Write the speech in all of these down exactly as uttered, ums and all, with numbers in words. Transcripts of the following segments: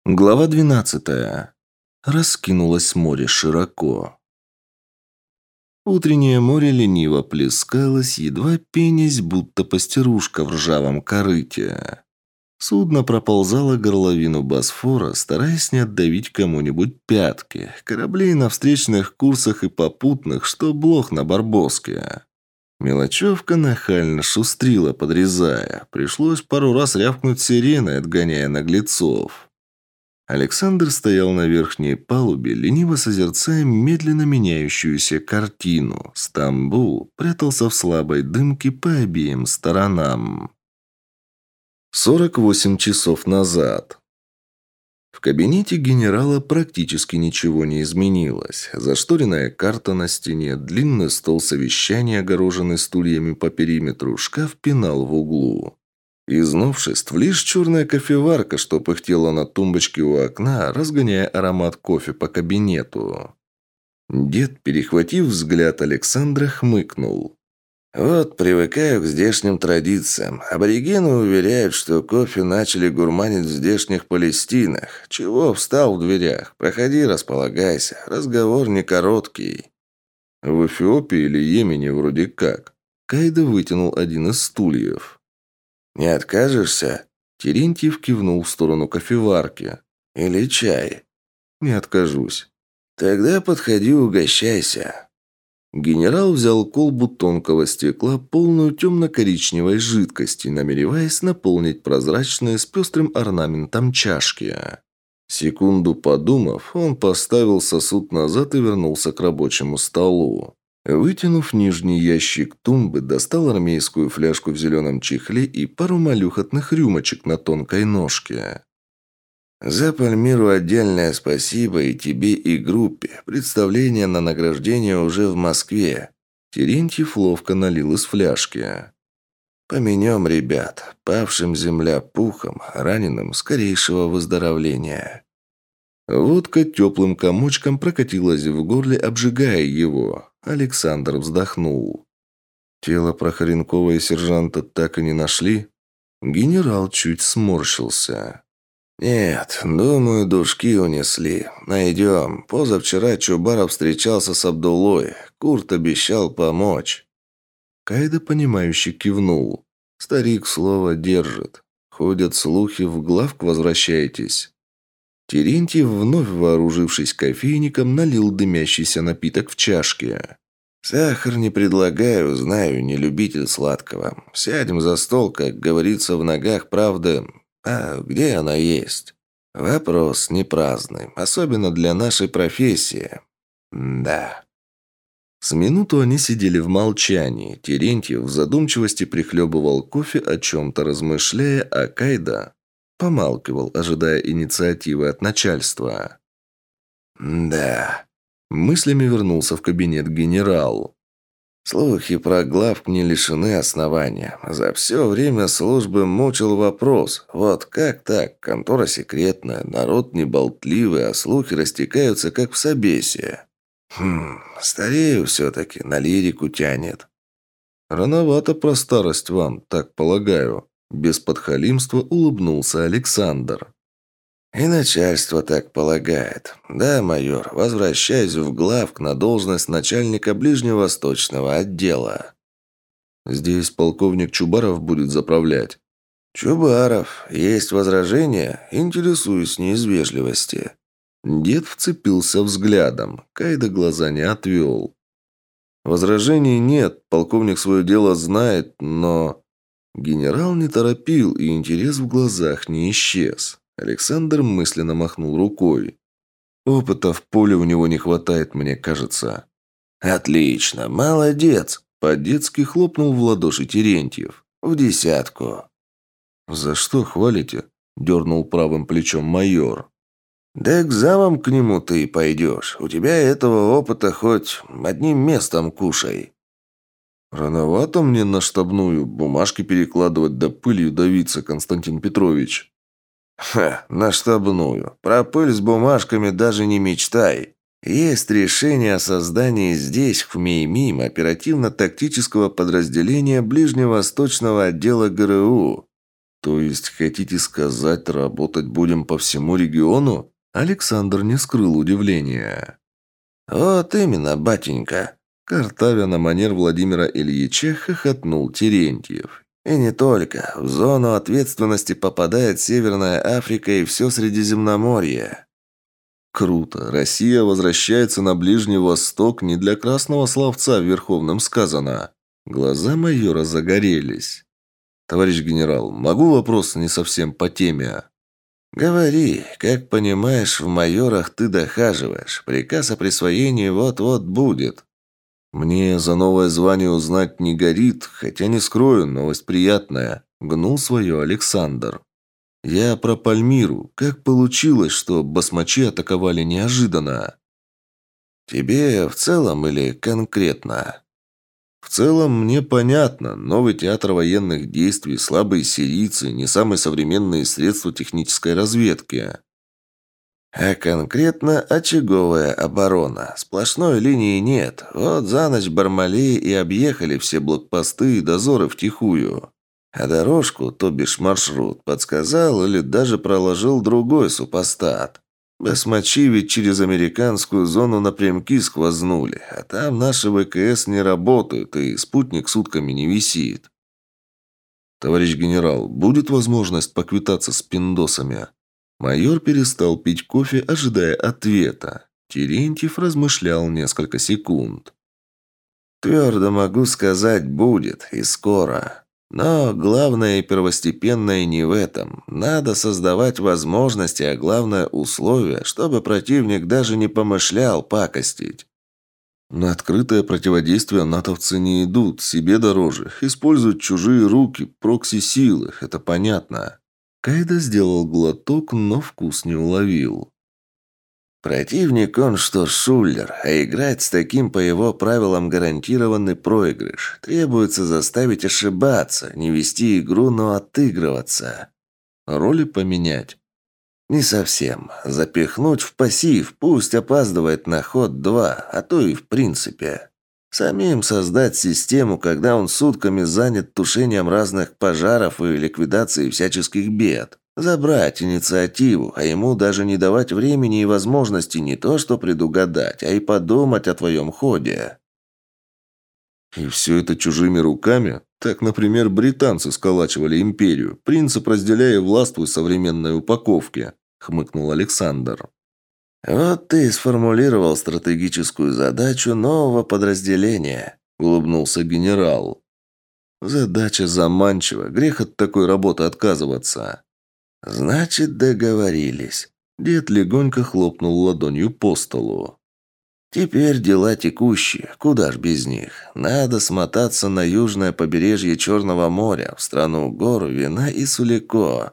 Глава двенадцатая. Раскинулось море широко. Утреннее море лениво плескалось, едва пенясь, будто пастерушка в ржавом корыте. Судно проползало горловину Босфора, стараясь не отдавить кому-нибудь пятки. Кораблей на встречных курсах и попутных, что блох на Барбоске. Мелочевка нахально шустрила, подрезая. Пришлось пару раз рявкнуть сиреной, отгоняя наглецов. Александр стоял на верхней палубе, лениво созерцая медленно меняющуюся картину. Стамбул прятался в слабой дымке по обеим сторонам. сорок восемь часов назад. В кабинете генерала практически ничего не изменилось. Зашторенная карта на стене, длинный стол совещания, огороженный стульями по периметру, шкаф-пенал в углу. Из новшеств лишь черная кофеварка, что пыхтела на тумбочке у окна, разгоняя аромат кофе по кабинету. Дед, перехватив взгляд Александра, хмыкнул. «Вот, привыкаю к здешним традициям. Аборигены уверяют, что кофе начали гурманить в здешних Палестинах. Чего встал в дверях? Проходи, располагайся. Разговор не короткий». «В Эфиопии или Йемене вроде как». Кайда вытянул один из стульев. «Не откажешься?» Терентьев кивнул в сторону кофеварки. «Или чай?» «Не откажусь». «Тогда подходи, угощайся». Генерал взял колбу тонкого стекла, полную темно-коричневой жидкости, намереваясь наполнить прозрачные с пестрым орнаментом чашки. Секунду подумав, он поставил сосуд назад и вернулся к рабочему столу. Вытянув нижний ящик тумбы, достал армейскую фляжку в зеленом чехле и пару малюхотных рюмочек на тонкой ножке. «За Пальмиру отдельное спасибо и тебе, и группе. Представление на награждение уже в Москве». Терентьев ловко налил из фляжки. «Поменем, ребят. Павшим земля пухом, раненым скорейшего выздоровления». Водка теплым комочком прокатилась в горле, обжигая его. Александр вздохнул. «Тело Прохоренкова и сержанта так и не нашли?» Генерал чуть сморщился. «Нет, думаю, душки унесли. Найдем. Позавчера Чубаров встречался с Абдуллой. Курт обещал помочь». Кайда, понимающе кивнул. «Старик слово держит. Ходят слухи, в главк возвращаетесь». Терентьев, вновь вооружившись кофейником, налил дымящийся напиток в чашке. «Сахар не предлагаю, знаю, не любитель сладкого. Сядем за стол, как говорится, в ногах правды. А где она есть? Вопрос не праздный, особенно для нашей профессии. Да». С минуту они сидели в молчании. Терентьев в задумчивости прихлебывал кофе, о чем-то размышляя, а Кайда помалкивал, ожидая инициативы от начальства. «Да». Мыслями вернулся в кабинет генерал. «Слухи про главк не лишены основания. За все время службы мучил вопрос. Вот как так? Контора секретная, народ неболтливый, а слухи растекаются, как в собесе. Хм, старею все-таки, на лирику тянет». «Рановато про старость вам, так полагаю». Без подхалимства улыбнулся Александр. «И начальство так полагает. Да, майор, возвращаюсь в главк на должность начальника ближневосточного отдела». «Здесь полковник Чубаров будет заправлять». «Чубаров. Есть возражения? Интересуюсь не из вежливости». Дед вцепился взглядом. Кайда глаза не отвел. «Возражений нет. Полковник свое дело знает, но...» Генерал не торопил, и интерес в глазах не исчез. Александр мысленно махнул рукой. «Опыта в поле у него не хватает, мне кажется». «Отлично, молодец!» По-детски хлопнул в ладоши Терентьев. «В десятку». «За что хвалите?» Дернул правым плечом майор. «Да к замам к нему ты и пойдешь. У тебя этого опыта хоть одним местом кушай». «Рановато мне на штабную бумажки перекладывать да пылью давиться, Константин Петрович». «Ха, на штабную. Про пыль с бумажками даже не мечтай. Есть решение о создании здесь, в МИИМИМ, оперативно-тактического подразделения Ближневосточного отдела ГРУ. То есть, хотите сказать, работать будем по всему региону? Александр не скрыл удивления. «Вот именно, батенька!» Картавя на манер Владимира Ильича хохотнул Терентьев. «И не только. В зону ответственности попадает Северная Африка и все Средиземноморье». «Круто. Россия возвращается на Ближний Восток, не для красного словца в Верховном сказано». Глаза майора загорелись. «Товарищ генерал, могу вопрос не совсем по теме?» «Говори. Как понимаешь, в майорах ты дохаживаешь. Приказ о присвоении вот-вот будет». «Мне за новое звание узнать не горит, хотя не скрою, новость приятная», — гнул свое Александр. «Я про Пальмиру. Как получилось, что басмачи атаковали неожиданно?» «Тебе в целом или конкретно?» «В целом мне понятно. Новый театр военных действий, слабые сирийцы, не самые современные средства технической разведки». «А конкретно очаговая оборона. Сплошной линии нет. Вот за ночь Бармалеи и объехали все блокпосты и дозоры втихую. А дорожку, то бишь маршрут, подсказал или даже проложил другой супостат. Басмачи ведь через американскую зону напрямки сквознули, а там наши ВКС не работают, и спутник сутками не висит». «Товарищ генерал, будет возможность поквитаться с пиндосами?» Майор перестал пить кофе, ожидая ответа. Терентьев размышлял несколько секунд. «Твердо могу сказать, будет, и скоро. Но главное и первостепенное не в этом. Надо создавать возможности, а главное условия, чтобы противник даже не помышлял пакостить». «На открытое противодействие натовцы не идут, себе дороже. Используют чужие руки, прокси-силы, это понятно». Кайда сделал глоток, но вкус не уловил. «Противник он что, шулер, а играть с таким по его правилам гарантированный проигрыш. Требуется заставить ошибаться, не вести игру, но отыгрываться. Роли поменять?» «Не совсем. Запихнуть в пассив, пусть опаздывает на ход два, а то и в принципе. Самим создать систему, когда он сутками занят тушением разных пожаров и ликвидацией всяческих бед. Забрать инициативу, а ему даже не давать времени и возможности не то что предугадать, а и подумать о твоем ходе». «И все это чужими руками? Так, например, британцы сколачивали империю. Принцип «разделяй и властвуй» современной упаковки», — хмыкнул Александр. «Вот ты и сформулировал стратегическую задачу нового подразделения», — улыбнулся генерал. «Задача заманчива. Грех от такой работы отказываться». «Значит, договорились». Дед легонько хлопнул ладонью по столу. «Теперь дела текущие. Куда ж без них? Надо смотаться на южное побережье Черного моря, в страну гор, вина и сулико».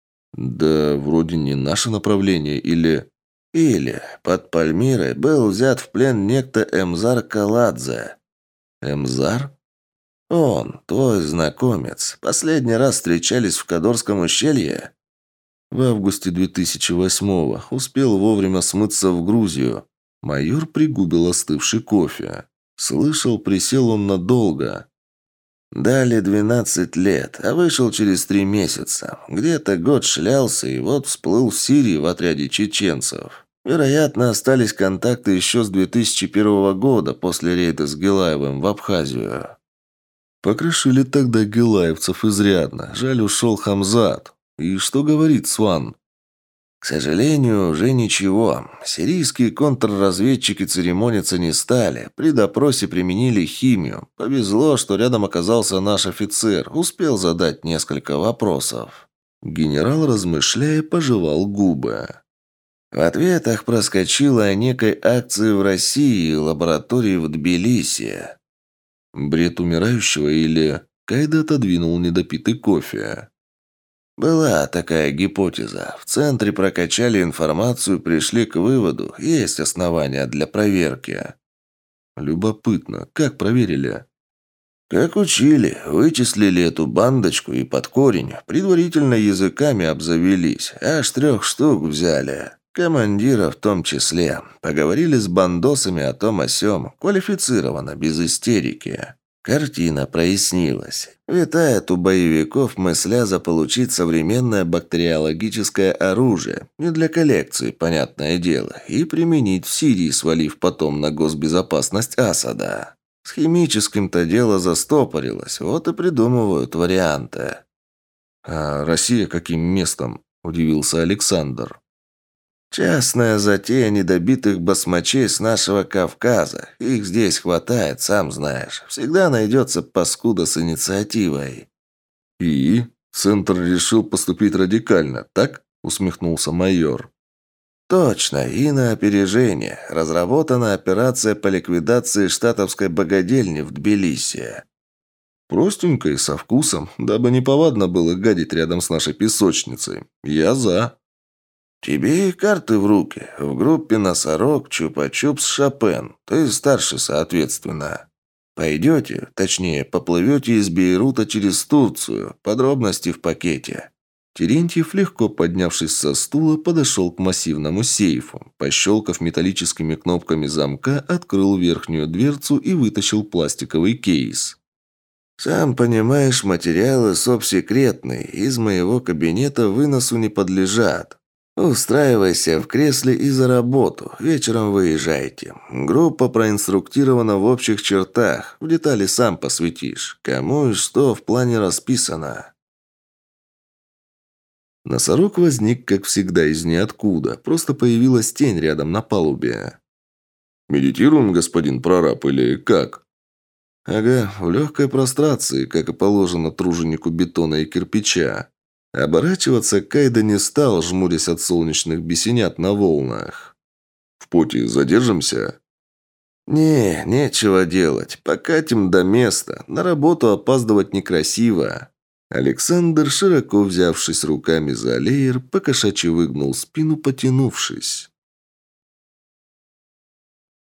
«Да вроде не наше направление, или...» «Или под Пальмирой был взят в плен некто Эмзар Каладзе». «Эмзар?» «Он, твой знакомец. Последний раз встречались в Кадорском ущелье?» «В августе две тысячи восьмого. Успел вовремя смыться в Грузию». Майор пригубил остывший кофе. Слышал, присел он надолго. «Дали двенадцать лет, а вышел через три месяца. Где-то год шлялся и вот всплыл в Сирии в отряде чеченцев. Вероятно, остались контакты еще с две тысячи первого года после рейда с Гилаевым в Абхазию». «Покрошили тогда гилаевцев изрядно. Жаль, ушел Хамзат. И что говорит Сван?» «К сожалению, уже ничего. Сирийские контрразведчики церемониться не стали. При допросе применили химию. Повезло, что рядом оказался наш офицер. Успел задать несколько вопросов». Генерал, размышляя, пожевал губы. В ответах проскочило о некой акции в России и лаборатории в Тбилиси. «Бред умирающего или...» Кайда отодвинул недопитый кофе. «Была такая гипотеза. В центре прокачали информацию, пришли к выводу, есть основания для проверки». «Любопытно. Как проверили?» «Как учили. Вычислили эту бандочку и под корень. Предварительно языками обзавелись. Аж трех штук взяли. Командира в том числе. Поговорили с бандосами о том о сём. Квалифицированно, без истерики». Картина прояснилась. Витает у боевиков мысля заполучить современное бактериологическое оружие, не для коллекции, понятное дело, и применить в Сирии, свалив потом на госбезопасность Асада. С химическим-то дело застопорилось, вот и придумывают варианты. «А Россия каким местом?» – удивился Александр. Частная затея недобитых басмачей с нашего Кавказа. Их здесь хватает, сам знаешь. Всегда найдется паскуда с инициативой. «И? Центр решил поступить радикально, так?» – усмехнулся майор. Точно, и на опережение. Разработана операция по ликвидации штатовской богадельни в Тбилиси. «Простенько и со вкусом, дабы неповадно было гадить рядом с нашей песочницей. Я за». «Тебе и карты в руки. В группе «Носорог», «Чупа-чупс», «Шопен». Ты старший, соответственно. Пойдете, точнее, поплывете из Бейрута через Турцию. Подробности в пакете». Терентьев, легко поднявшись со стула, подошел к массивному сейфу. Пощелкав металлическими кнопками замка, открыл верхнюю дверцу и вытащил пластиковый кейс. «Сам понимаешь, материалы соп-секретные. Из моего кабинета выносу не подлежат. Устраивайся в кресле и за работу. Вечером выезжайте. Группа проинструктирована в общих чертах. В детали сам посвятишь. Кому и что в плане расписано». Носорог возник, как всегда, из ниоткуда. Просто появилась тень рядом на палубе. «Медитируем, господин прораб, или как?» «Ага, в легкой прострации, как и положено труженику бетона и кирпича». Оборачиваться Кайда не стал, жмурясь от солнечных бесенят на волнах. «В поте задержимся?» «Не, нечего делать. Покатим до места. На работу опаздывать некрасиво». Александр, широко взявшись руками за леер, покошачьи выгнул спину, потянувшись.